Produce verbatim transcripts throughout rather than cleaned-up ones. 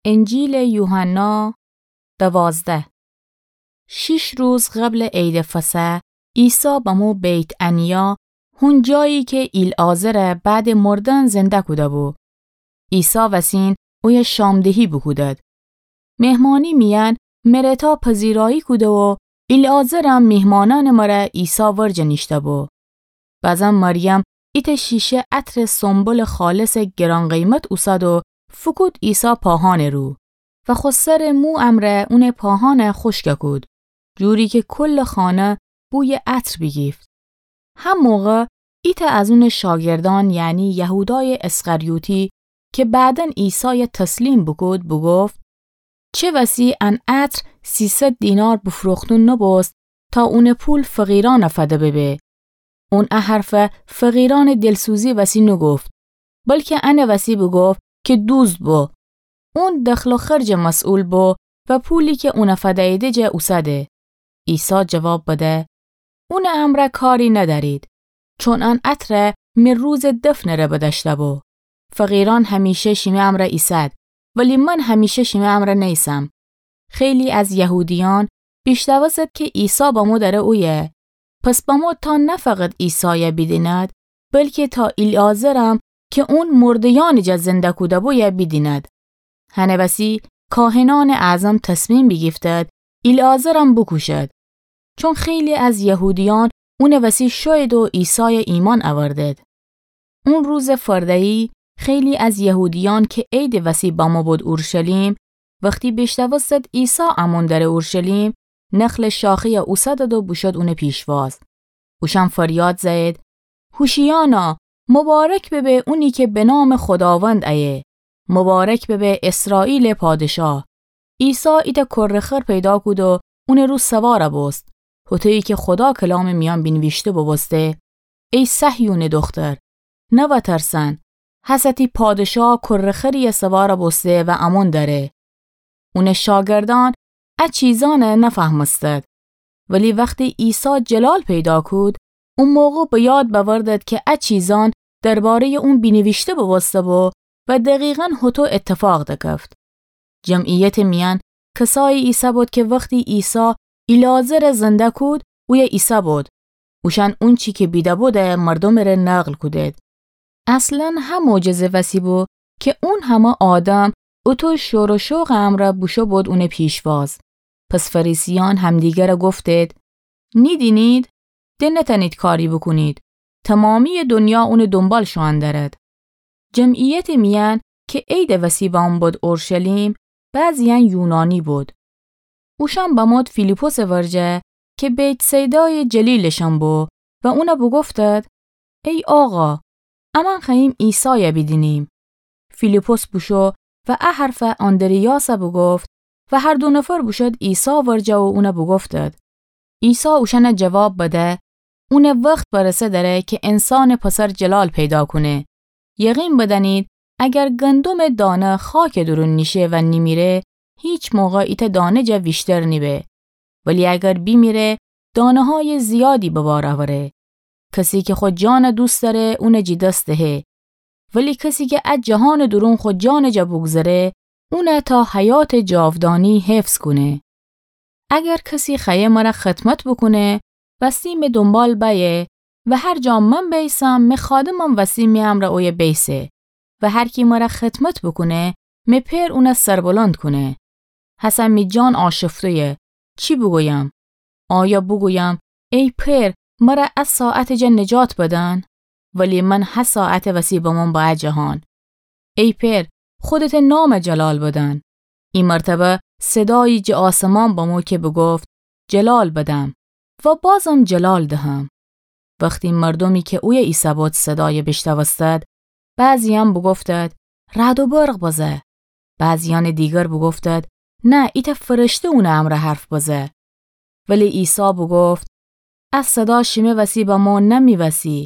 انجیل یوحنا دوازده. شش روز قبل عید فسح عیسی به مو بیت انیا، هون جایی که ایلعازر بعد مردن زنده کده بو. عیسی وسین اوی شامدهی بکودد. مهمانی میان مرتا پذیرایی کده و ایلعازرم مهمانان مرا عیسی ورج نشته بو. بعضا مریم ایت شیشه عطر سنبل خالص گران قیمت اوسد و فکود عیسی پاهان رو و خسر مو امره اون پاهان خشک کود، جوری که کل خانه بوی عطر بگیفت. هم موقع ایت از اون شاگردان یعنی یهودای اسخریوتی که بعدن عیسی تسلیم بکود بگفت چه وسی ان عطر سیصد دینار بفروختون نباست تا اون پول فقیران فده ببه. اون احرف فقیران دلسوزی وسی نگفت، بلکه ان وسی بگفت که دوست بو. اون دخل و خرج مسئول بو و پولی که اون فده ایده جه اوسده. عیسی جواب بده اون امر کاری ندارید، چون ان عطر می روز دفن را بدشته بو. فقیران همیشه شیمه امر ایسد، ولی من همیشه شیمه امر نیسم. خیلی از یهودیان بیشتوازد که عیسی با مو داره اویه، پس با مو تا نه فقط عیسی بیدیند، بلکه تا ایلعازرم که اون مردیان جا زنده کوده بویه بیدیند. هنوسی کاهنان اعظم تصمیم بگیفتد ایلعازرم بکوشد، چون خیلی از یهودیان اون وسی شاید و عیسی ایمان آوردد. اون روز فردایی خیلی از یهودیان که عید وسی با ما بود اورشلیم، وقتی بیشتوازد عیسی امون در اورشلیم، نخل شاخی اوسدد و بوشد اون پیشواز. اوشم فریاد زد هوشیانا، مبارک ببه اونی که به نام خداوند ایه، مبارک ببه اسرائیل پادشاه. عیسی ایت کرخر پیدا کود و اون رو سوار بست، هتویی که خدا کلام میان بینویشته ببسته ای صهیون دختر، نو ترسن، حستی پادشاه کرخری سوار بسته و امون داره. اون شاگردان ا چیزانه نفهمستد، ولی وقتی عیسی جلال پیدا کود، اون موقع به یاد بوردد که ا چیزان درباره اون بینویشته ببسته بو و دقیقاً هتو اتفاق دکفت. جمعیت میان کسای عیسی بود که وقتی عیسی ایلعازر زنده کود، اوی عیسی بود. اوشن اون چی که بیده بوده مردم را نقل کودد. اصلاً هم معجزه وسی بود که اون همه آدم اتو شور و شوق امر بوشو بود اون پیشواز. پس فریسیان همدیگر را گفتید نیدینید؟ ده نتنید کاری بکنید. تمامی دنیا اون دنبال شوان دارد. جمعیت میان که عید وسی با اون بود اورشلیم، بعضیان یونانی بود. اوشان با مود فیلیپوس ورجه که بیت سیدای جلیلشان بو و اونا بگفتد ای آقا، امان خییم عیسی بیدینیم. فیلیپوس بوشو و احرف اندریاس بگفت و هر دو نفر بوشد عیسی ورجه و اونا بگفتد. عیسی اوشان جواب بده اون وقت برسه داره که انسان پسر جلال پیدا کنه. یقین بدنید اگر گندم دانه خاک درون نیشه و نیمیره، هیچ موقع ایت دانه جا ویشتر نیبه. ولی اگر بیمیره، دانه های زیادی ببار آوره. کسی که خود جان دوست داره اون جی دسته. ولی کسی که از جهان درون خود جان جا بگذره، اون تا حیات جاودانی حفظ کنه. اگر کسی خیه مرا خدمت بکنه، وسیم دنبال بیه و هر جا من بیسم می خادمم وسیم امر اوی بیسه و هر کی مرا خدمت بکنه می پر اون سربلند کنه. حسن می جان آشفتویه. چی بگویم؟ آیا بگویم ای پر مرا از ساعت جا نجات بدن؟ ولی من هر ساعت وسی بمون با جهان. ای پر خودت نام جلال بدن. این مرتبه صدای جا آسمان با مو که بگفت جلال بدم و بازم جلال دهم. وقتی مردمی که اوی عیسی بود صدای بشتوستد، بعضیان بگفتد رعد و برق بازه. بعضیان دیگر بگفتد نه ایت فرشته اون امر حرف بازه. ولی عیسی بگفت از صدا شیمه وسی با ما نمی وسی.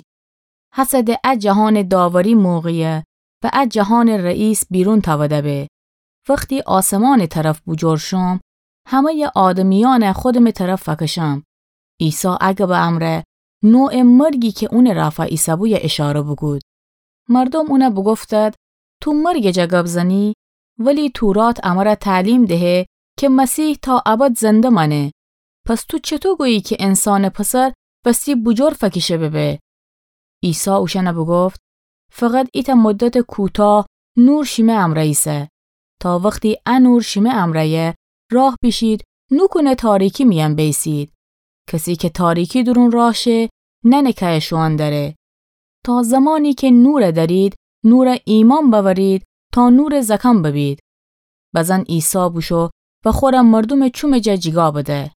حسد از جهان داوری موقعیه و از جهان رئیس بیرون تواده به. وقتی آسمان طرف بجور شم، همه آدمیان خودم طرف فکشم. عیسی اگه به امر نوع مرگی که اون رفع عیسی بوی اشاره بگود. مردم اونه بگفتد تو مرگ جگب زنی؟ ولی تورات امر تعلیم ده که مسیح تا ابد زنده منه. پس تو چطور گویی که انسان پسر بستی بجور فکیشه ببه؟ عیسی اوشنه بگفت فقط ایتا مدت کوتاه نور شیمه امراییسه. تا وقتی انور شیمه امرایه راه پیشید نکنه تاریکی میم بیسید. کسی که تاریکی درون راشه ننکه شوان داره. تا زمانی که نور دارید نور ایمان بورید تا نور زکم ببید. بزن عیسی بوشو و خورم مردم چوم ججیگا بده.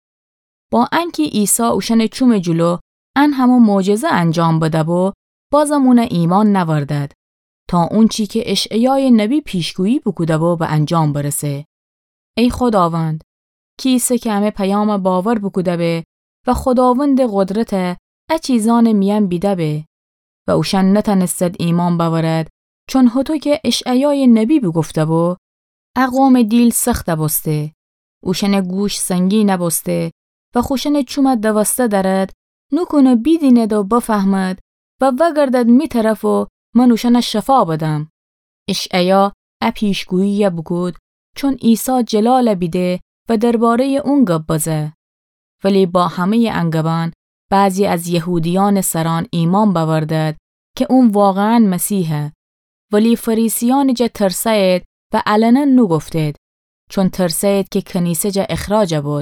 با انکی عیسی اوشن چوم جلو ان همو معجزه انجام بده بو بازم اون ایمان نوردد تا اون چی که اشعیای نبی پیشگویی بکوده بو به انجام برسه. ای خداوند کیسه که همه پیام باور بکوده به و خداوند قدرت ا چیزان میم بیده به و اوشن نتنستد ایمان بورد چون هتو که اشعیای نبی بگفته بو اقوام دیل سخت بسته اوشن گوش سنگی نبسته و خوشن چومت دوسته درد نکنه بیدیند و بفهمد و وگردد می طرف و من اوشن شفا بدم. اشعیا اپیشگویی بگود چون عیسی جلال بیده و درباره اون گپ بزه. ولی با همه انگبان بعضی از یهودیان سران ایمان بوردد که اون واقعاً مسیحه. ولی فریسیان جا ترسید و علنا نو گفتید چون ترسید که کنیسه جا اخراج بود.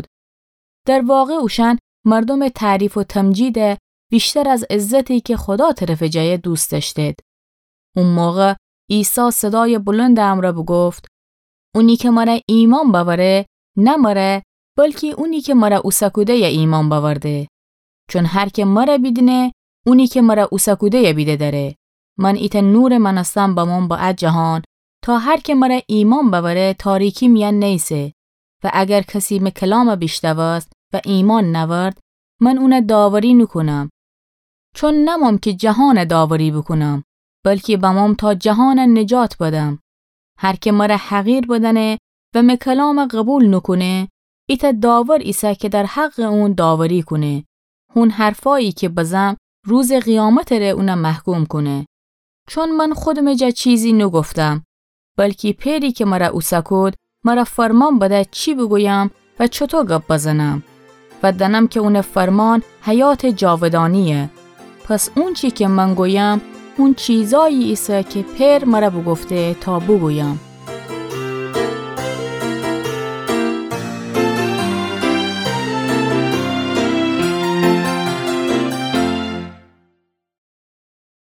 در واقع اوشن مردم تعریف و تمجید بیشتر از عزتی که خدا طرف جای دوست داشتید. اون موقع عیسی صدای بلند امر بگفت اونی که مرا ایمان باوره نمره بلکه اونی که مرا اوسکوده یا ایمان باورده. چون هر که مرا بیدنه اونی که مرا اوسکوده یا بیده داره. من ایت نور منستم بمون با جهان تا هر که مرا ایمان باوره تاریکی میان نیسه و اگر کسی مکلام بیشتواست و ایمان نورد من اون داوری نکنم چون نمام که جهان داوری بکنم بلکه بمام تا جهان نجات بدم. هر که مرا حقیر بدنه و مکلام قبول نکنه ایت داور ایسا که در حق اون داوری کنه. اون حرفایی که بزم روز قیامت ره اون محکوم کنه. چون من خودم جا چیزی نگفتم بلکه پیری که مرا اوسکود مرا فرمان بده چی بگویم و چطور گپ بزنم و دنم که اون فرمان حیات جاودانیه. پس اون چی که من گویم اون چیزایی ایسا که پیر مرا بگفته تا بگویم.